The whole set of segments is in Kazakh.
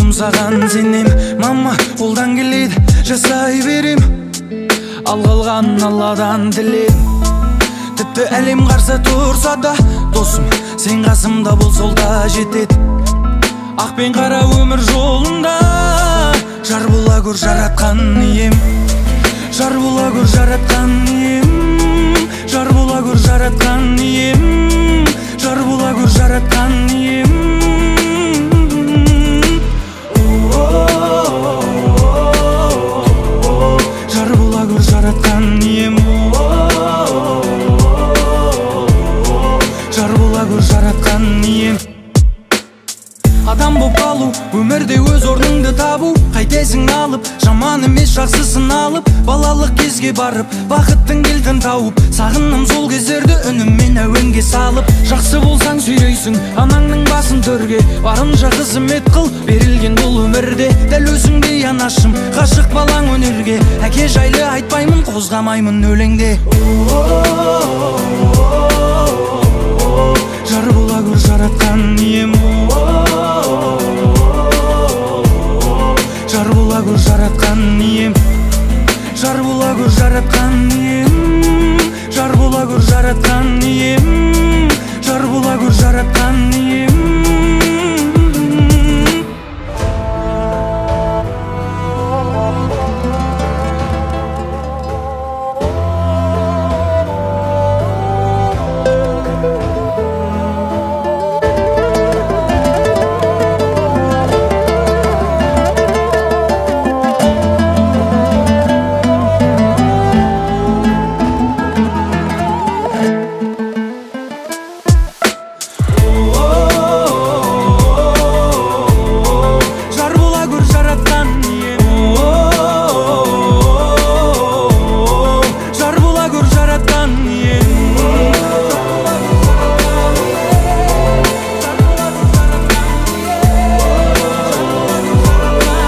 өзім саған сенем. Мама, қолдан келеді жасай берем, ал қалғанын Алладан тіледім. Тіпті әлем қарсы тұрса да, досым, сен қасымда бол, сол да жетеді. Ақ пен қара өмір жолында жар бола көр жаратқан ием. Жар бола көр жаратқан ием. Жар бола көр жаратқан ием. Жар бола көр жаратқан ием. Жар бола көр жаратқан ием. Жар бола көр жаратқан ием. Адам боп қалу, өмірде өз орныңды табу. Қайтесің алып, жаман емес жақсысын алып. Балалық кезге барып, бақыттың кілтін тауып. Сағынным сол кездерді үніммен әуенге салып. Жақсы болсаң сүйрейсің анаңның басын төрге. Барынша қызмет қыл, берілген бұл өмірде. Дәл өзіңдей анашым, ғашық балаң өнерге. Әке жайлы айтпаймын, қозғамаймын өлеңде. Жар бола көр жаратқан ием. Жар бола көр жаратқан ием. Жар бола көр жаратқан ием. Жар бола көр жаратқан ием. Жар бола көр жаратқан ием.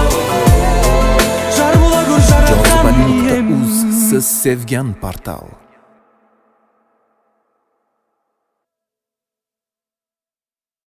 Sevgan portal.